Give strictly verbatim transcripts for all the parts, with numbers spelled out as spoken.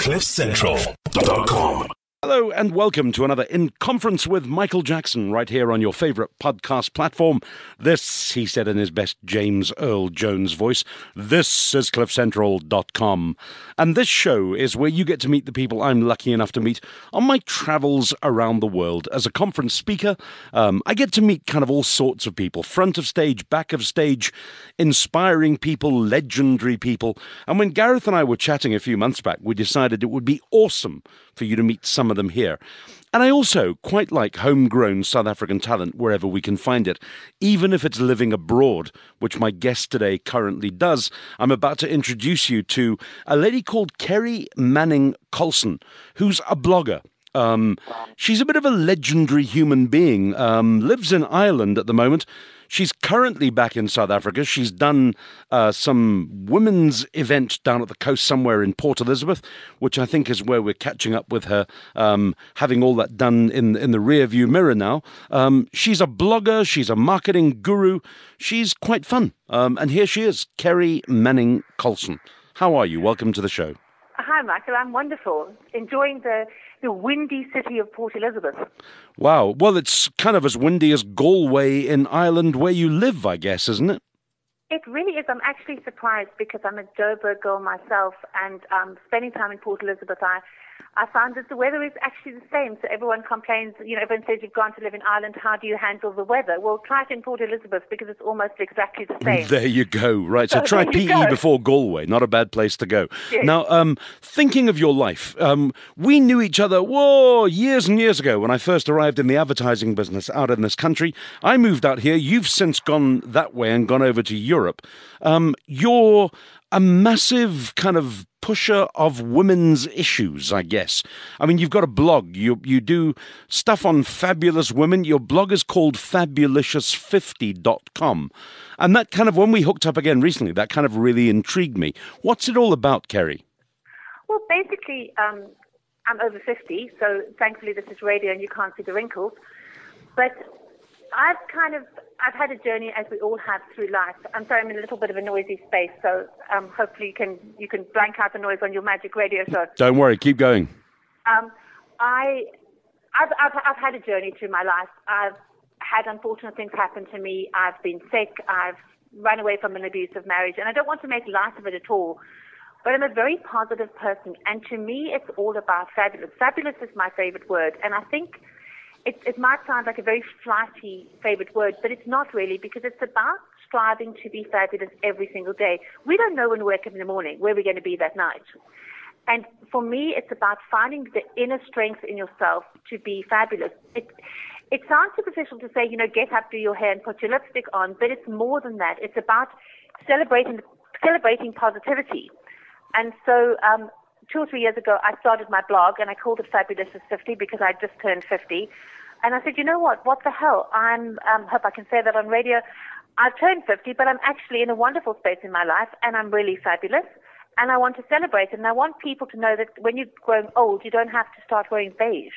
cliff central dot com. Hello and welcome to another In Conference with Michael Jackson right here on your favourite podcast platform. This, he said in his best James Earl Jones voice, this is cliff central dot com. And this show is where you get to meet the people I'm lucky enough to meet on my travels around the world. As a conference speaker, um, I get to meet kind of all sorts of people, front of stage, back of stage, inspiring people, legendary people. And when Gareth and I were chatting a few months back, we decided it would be awesome for you to meet some of them here. And I also quite like homegrown South African talent wherever we can find it, even if it's living abroad, which my guest today currently does. I'm about to introduce you to a lady called Kerry Manning Colson, who's a blogger. Um, she's a bit of a legendary human being, um, lives in Ireland at the moment. She's currently back in South Africa. She's done uh, some women's event down at the coast somewhere in Port Elizabeth, which I think is where we're catching up with her, um, having all that done in, in the rear view mirror now. Um, she's a blogger. She's a marketing guru. She's quite fun. Um, and here she is, Kerry Manning Colson. How are you? Welcome to the show. Hi, Michael. I'm wonderful. Enjoying the, the windy city of Port Elizabeth. Wow. Well, it's kind of as windy as Galway in Ireland where you live, I guess, isn't it? It really is. I'm actually surprised because I'm a Joburg girl myself, and um, spending time in Port Elizabeth, I, I found that the weather is actually the same. So everyone complains, you know, everyone says you've gone to live in Ireland, how do you handle the weather? Well, try it in Port Elizabeth because it's almost exactly the same. There you go. Right. So, So try there you P E go. before Galway. Not a bad place to go. Yes. Now, um, thinking of your life, um, we knew each other, whoa, years and years ago when I first arrived in the advertising business out in this country. I moved out here. You've since gone that way and gone over to Europe. Um, you're a massive kind of pusher of women's issues, I guess. I mean, you've got a blog. You you do stuff on fabulous women. Your blog is called fabulicious fifty dot com. And that kind of, when we hooked up again recently, that kind of really intrigued me. What's it all about, Kerry? Well, basically, um, I'm over fifty, so thankfully this is radio and you can't see the wrinkles. But I've kind of, I've had a journey as we all have through life. I'm sorry, I'm in a little bit of a noisy space, so um, hopefully you can you can blank out the noise on your magic radio show. Don't worry, keep going. Um, I, I've, I've, I've had a journey through my life. I've had unfortunate things happen to me. I've been sick. I've run away from an abusive marriage, and I don't want to make light of it at all. But I'm a very positive person, and to me, it's all about fabulous. Fabulous is my favorite word, and I think It, it might sound like a very flighty favorite word, but it's not really, because it's about striving to be fabulous every single day. We don't know when we wake up in the morning where we're going to be that night. And for me, it's about finding the inner strength in yourself to be fabulous. It, it sounds superficial to say, you know, get up, do your hair, and put your lipstick on, but it's more than that. It's about celebrating celebrating positivity. And so um, two or three years ago, I started my blog, and I called it Fabulicious fifty because I just turned fifty. And I said, you know what? What the hell? I'm, um, hope I can say that on radio. I've turned fifty, but I'm actually in a wonderful space in my life, and I'm really fabulous. And I want to celebrate it. And I want people to know that when you're growing old, you don't have to start wearing beige.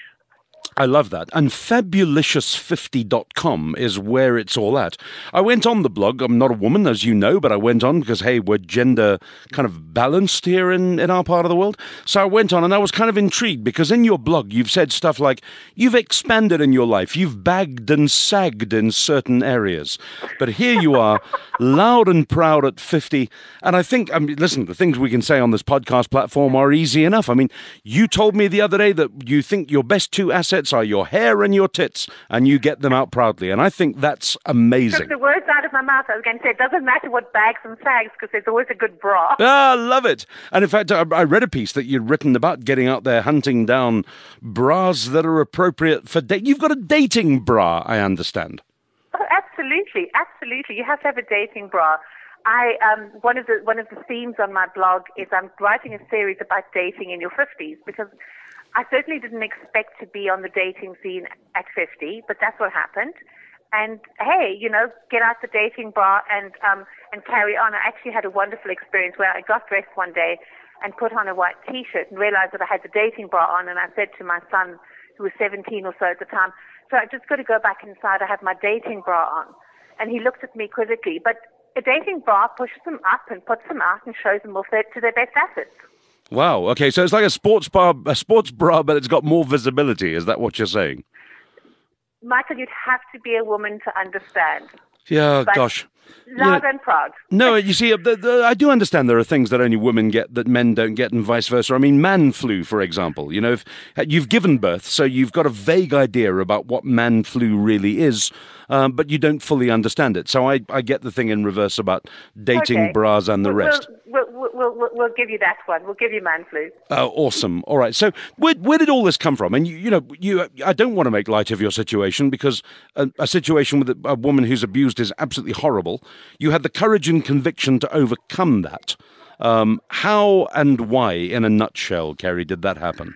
I love that. And fabulicious fifty dot com is where it's all at. I went on the blog. I'm not a woman, as you know, but I went on because, hey, we're gender kind of balanced here in, in our part of the world. So I went on and I was kind of intrigued because in your blog, you've said stuff like you've expanded in your life. You've bagged and sagged in certain areas. But here you are, loud and proud at fifty. And I think, I mean, listen, the things we can say on this podcast platform are easy enough. I mean, you told me the other day that you think your best two assets are your hair and your tits, and you get them out proudly. And I think that's amazing. Took the words out of my mouth. I was going to say, it doesn't matter what bags and sags, because there's always a good bra. Ah, love it. And in fact, I I read a piece that you'd written about getting out there hunting down bras that are appropriate for dating. You've got a dating bra, I understand. Oh, absolutely, absolutely. You have to have a dating bra. I um, one of the one of the themes on my blog is I'm writing a series about dating in your fifties, because I certainly didn't expect to be on the dating scene at fifty, but that's what happened. And hey, you know, get out the dating bra and um, and carry on. I actually had a wonderful experience where I got dressed one day and put on a white T-shirt and realized that I had the dating bra on, and I said to my son, who was seventeen or so at the time, so I just got to go back inside. I have my dating bra on. And he looked at me quizzically. But a dating bra pushes them up and puts them out and shows them off their, to their best assets. Wow. Okay, so it's like a sports bar, a sports bra, but it's got more visibility. Is that what you're saying? Michael, you'd have to be a woman to understand. Yeah, But gosh. Loud Yeah. and proud. No, you see, the, the, I do understand there are things that only women get that men don't get, and vice versa. I mean, man flu, for example. You know, if you've given birth, so you've got a vague idea about what man flu really is, um, but you don't fully understand it. So I, I get the thing in reverse about dating, Okay. bras, and the We'll- rest. We'll, we'll, we'll, we'll, we'll give you that one. We'll give you man flu. Oh, awesome. All right. So where, where did all this come from? And, you, you know, you, I don't want to make light of your situation because a, a situation with a, a woman who's abused is absolutely horrible. You had the courage and conviction to overcome that. Um, how and why, in a nutshell, Kerry, did that happen?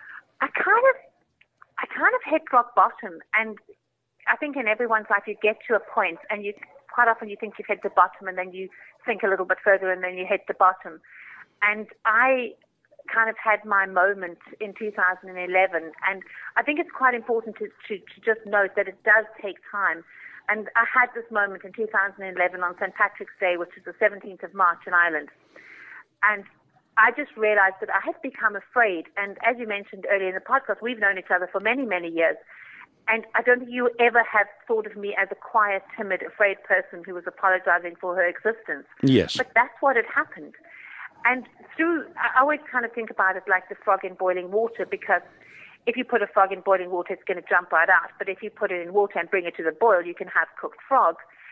I kind of, I kind of hit rock bottom, and I think in everyone's life you get to a point, and you quite often you think you've hit the bottom, and then you think a little bit further, and then you hit the bottom. And I kind of had my moment in two thousand eleven, and I think it's quite important to, to, to just note that it does take time. And I had this moment in two thousand eleven on Saint Patrick's Day, which is the seventeenth of March in Ireland. And I just realized that I had become afraid. And as you mentioned earlier in the podcast, we've known each other for many, many years. And I don't think you ever have thought of me as a quiet, timid, afraid person who was apologizing for her existence. Yes. But that's what had happened. And through, I always kind of think about it like the frog in boiling water, because if you put a frog in boiling water, it's going to jump right out. But if you put it in water and bring it to the boil, you can have cooked frog.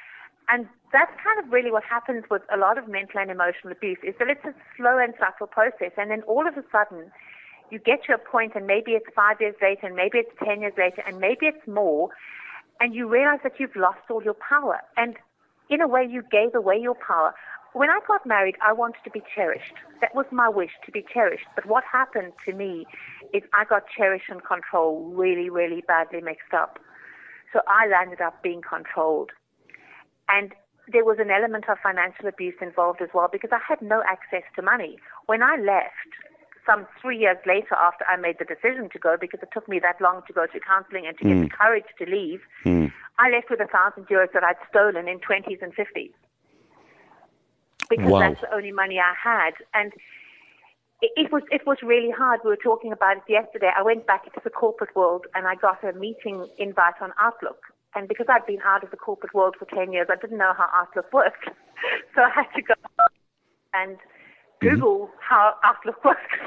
And that's kind of really what happens with a lot of mental and emotional abuse, is that it's a slow and subtle process. And then all of a sudden, you get to a point, and maybe it's five years later, and maybe it's ten years later, and maybe it's more, and you realize that you've lost all your power. And in a way, you gave away your power. When I got married, I wanted to be cherished. That was my wish, to be cherished. But what happened to me is I got cherish and control really, really badly mixed up. So I landed up being controlled. And there was an element of financial abuse involved as well, because I had no access to money. When I left, some three years later after I made the decision to go, because it took me that long to go to counseling and to get the courage to leave, Mm. I left with a thousand euros that I'd stolen in twenties and fifties. Because Wow. that's the only money I had. And it, it was it was really hard. We were talking about it yesterday. I went back into the corporate world, and I got a meeting invite on Outlook. And because I'd been out of the corporate world for ten years, I didn't know how Outlook worked. So I had to go and Google mm-hmm. how Outlook works.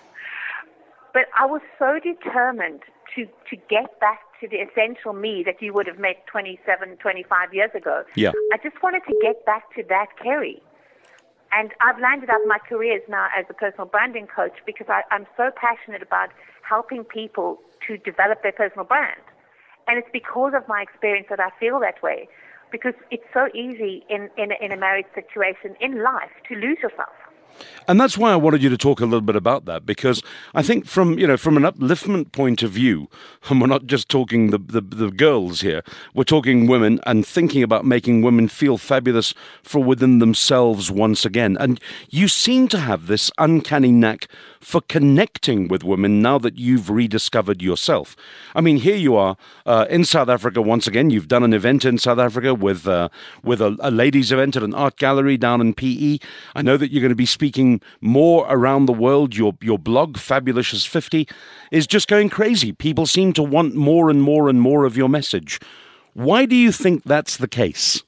But I was so determined to, to get back to the essential me that you would have met twenty-seven, twenty-five years ago. Yeah. I just wanted to get back to that Kerry. And I've landed up my careers now as a personal branding coach, because I, I'm so passionate about helping people to develop their personal brand. And it's because of my experience that I feel that way, because it's so easy in, in, in a marriage situation, in life, to lose yourself. And that's why I wanted you to talk a little bit about that, because I think from, you know, from an upliftment point of view, and we're not just talking the, the, the girls here, we're talking women and thinking about making women feel fabulous for within themselves once again. And you seem to have this uncanny knack for connecting with women now that you've rediscovered yourself. I mean, here you are uh, in South Africa once again. You've done an event in South Africa with uh, with a, a ladies' event at an art gallery down in P E. I know that you're going to be speaking more around the world. Your your blog, Fabulous as fifty, is just going crazy. People seem to want more and more and more of your message. Why do you think that's the case?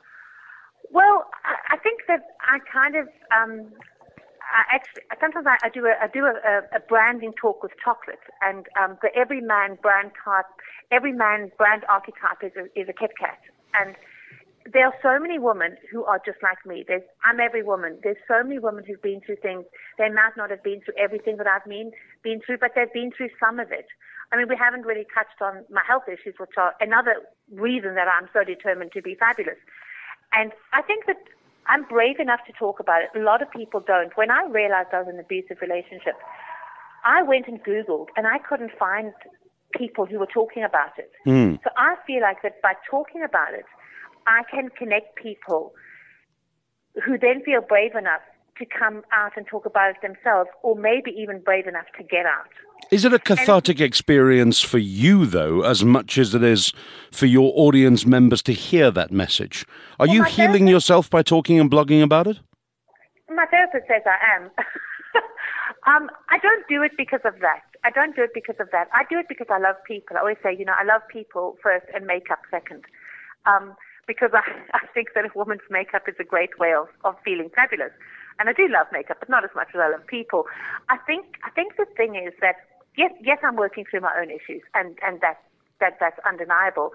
Well, I, I think that I kind of... Um, I actually, sometimes I, I do a I do a, a branding talk with chocolate, and um, the every man brand type, every man brand archetype is a, is a Kit Kat, and there are so many women who are just like me. There's I'm every woman. There's so many women who've been through things. They might not have been through everything that I've been been through, but they've been through some of it. I mean, we haven't really touched on my health issues, which are another reason that I'm so determined to be fabulous. And I think that I'm brave enough to talk about it. A lot of people don't. When I realized I was in an abusive relationship, I went and Googled, and I couldn't find people who were talking about it. Mm. So I feel like that by talking about it, I can connect people who then feel brave enough to come out and talk about it themselves, or maybe even brave enough to get out. Is it a cathartic experience for you, though, as much as it is for your audience members to hear that message? Are Well, you my healing therapist- yourself by talking and blogging about it? My therapist says I am. Um, I don't do it because of that. I don't do it because of that. I do it because I love people. I always say, you know, I love people first and makeup second. Um, because I, I think that a woman's makeup is a great way of, of feeling fabulous. And I do love makeup, but not as much as I love people. I think I think the thing is that, yes, yes, I'm working through my own issues, and, and that, that that's undeniable.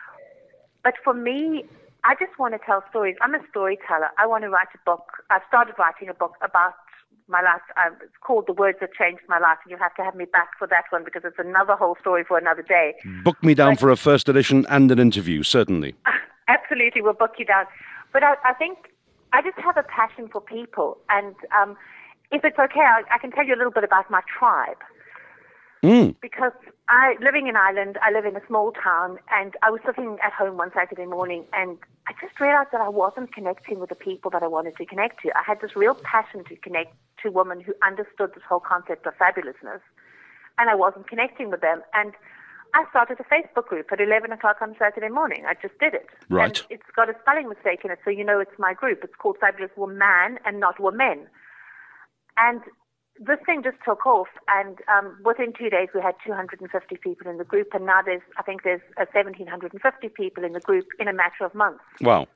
But for me, I just want to tell stories. I'm a storyteller. I want to write a book. I've started writing a book about my life. Um, it's called The Words That Changed My Life, and you'll have to have me back for that one because it's another whole story for another day. Book me down but, for a first edition and an interview, certainly. Absolutely, we'll book you down. But I, I think I just have a passion for people, and um, if it's okay, I, I can tell you a little bit about my tribe. Mm. Because I, living in Ireland, I live in a small town, and I was sitting at home one Saturday morning, and I just realized that I wasn't connecting with the people that I wanted to connect to. I had this real passion to connect to women who understood this whole concept of fabulousness, and I wasn't connecting with them. And I started a Facebook group at eleven o'clock on Saturday morning. I just did it. Right. And it's got a spelling mistake in it, so you know it's my group. It's called Fabulous Woman and not Women. And this thing just took off, and um, within two days we had two hundred fifty people in the group, and now there's, I think there's uh, one thousand seven hundred fifty people in the group in a matter of months. Wow.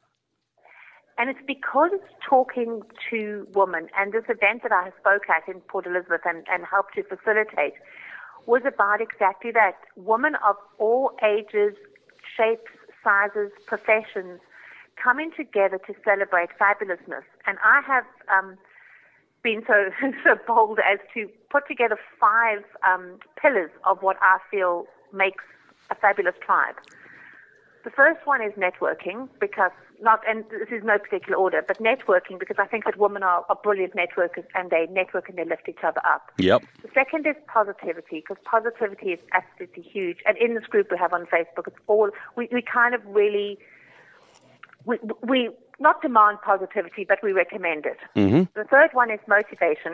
And it's because it's talking to women, and this event that I spoke at in Port Elizabeth and, and helped to facilitate was about exactly that. Women of all ages, shapes, sizes, professions coming together to celebrate fabulousness. And I have um, been so so bold as to put together five um, pillars of what I feel makes a fabulous tribe. The first one is networking, because not, and this is no particular order, but networking, because I think that women are, are brilliant networkers, and they network and they lift each other up. Yep. The second is positivity, because positivity is absolutely huge. And in this group we have on Facebook, it's all, we, we kind of really, we, we not demand positivity, but we recommend it. Mm-hmm. The third one is motivation,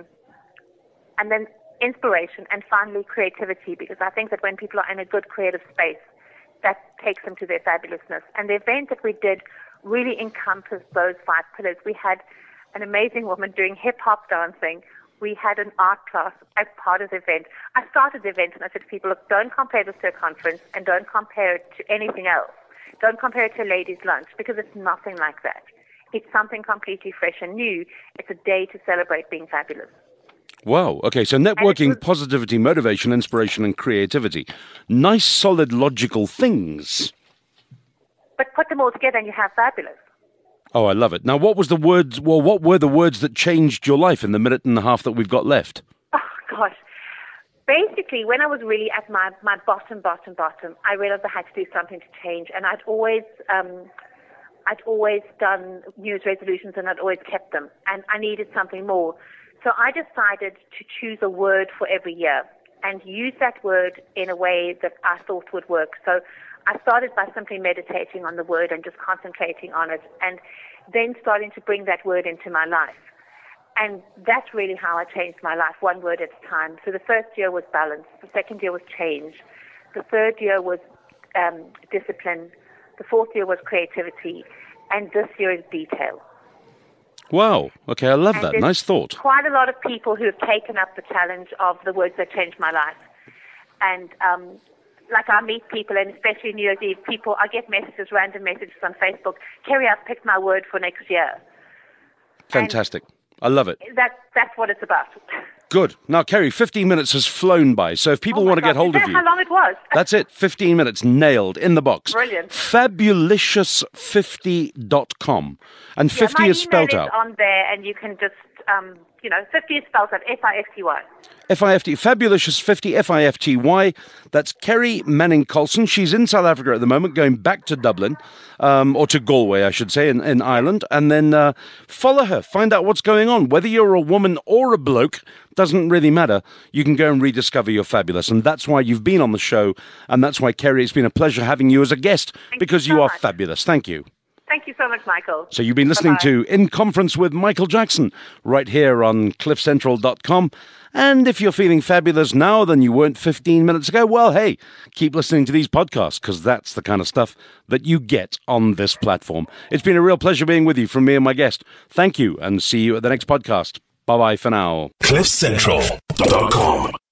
and then inspiration, and finally creativity, because I think that when people are in a good creative space, that takes them to their fabulousness. And the event that we did really encompassed those five pillars. We had an amazing woman doing hip-hop dancing. We had an art class as part of the event. I started the event and I said to people, look, don't compare this to a conference and don't compare it to anything else. Don't compare it to a ladies' lunch, because it's nothing like that. It's something completely fresh and new. It's a day to celebrate being fabulous. Wow. Okay, so networking, was, positivity, motivation, inspiration, and creativity. Nice, solid, logical things. But put them all together and you have fabulous. Oh, I love it. Now, what was the words, well, what were the words that changed your life in the minute and a half that we've got left? Oh, gosh. Basically, when I was really at my, my bottom, bottom, bottom, I realized I had to do something to change. And I'd always, um, I'd always done New Year's resolutions, and I'd always kept them. And I needed something more. So I decided to choose a word for every year and use that word in a way that I thought would work. So I started by simply meditating on the word and just concentrating on it, and then starting to bring that word into my life. And that's really how I changed my life, one word at a time. So the first year was balance. The second year was change. The third year was um, discipline. The fourth year was creativity. And this year is detail. Wow. Okay, I love and that. Nice thought. Quite a lot of people who have taken up the challenge of the words that changed my life. And um, like I meet people, and especially New Year's Eve, people, I get messages, random messages on Facebook, Kerry, I've picked my word for next year. Fantastic. And I love it. That, that's what it's about. Good. Now, Kerry, fifteen minutes has flown by, so if people oh want to God. get hold Is of that you... how long it was? That's it. fifteen minutes. Nailed. In the box. Brilliant. Fabulicious fifty dot com. And Yeah, fifty my is spelled email out. is on there, and you can just, um, you know, fifty is spelled out, F I F T Y. F I F T, Fabulicious fifty, F I F T Y. That's Kerry Manning-Colson. She's in South Africa at the moment, going back to Dublin, um, or to Galway, I should say, in, in Ireland. And then uh, follow her, find out what's going on. Whether you're a woman or a bloke, doesn't really matter. You can go and rediscover your fabulous. And that's why you've been on the show. And that's why, Kerry, it's been a pleasure having you as a guest, Thank because you so you are much. fabulous. Thank you. Thank you so much, Michael. So you've been listening Bye-bye. to In Conference with Michael Jackson right here on cliff central dot com. And if you're feeling fabulous now than you weren't fifteen minutes ago, well, hey, keep listening to these podcasts, because that's the kind of stuff that you get on this platform. It's been a real pleasure being with you from me and my guest. Thank you, and see you at the next podcast. Bye-bye for now. cliff central dot com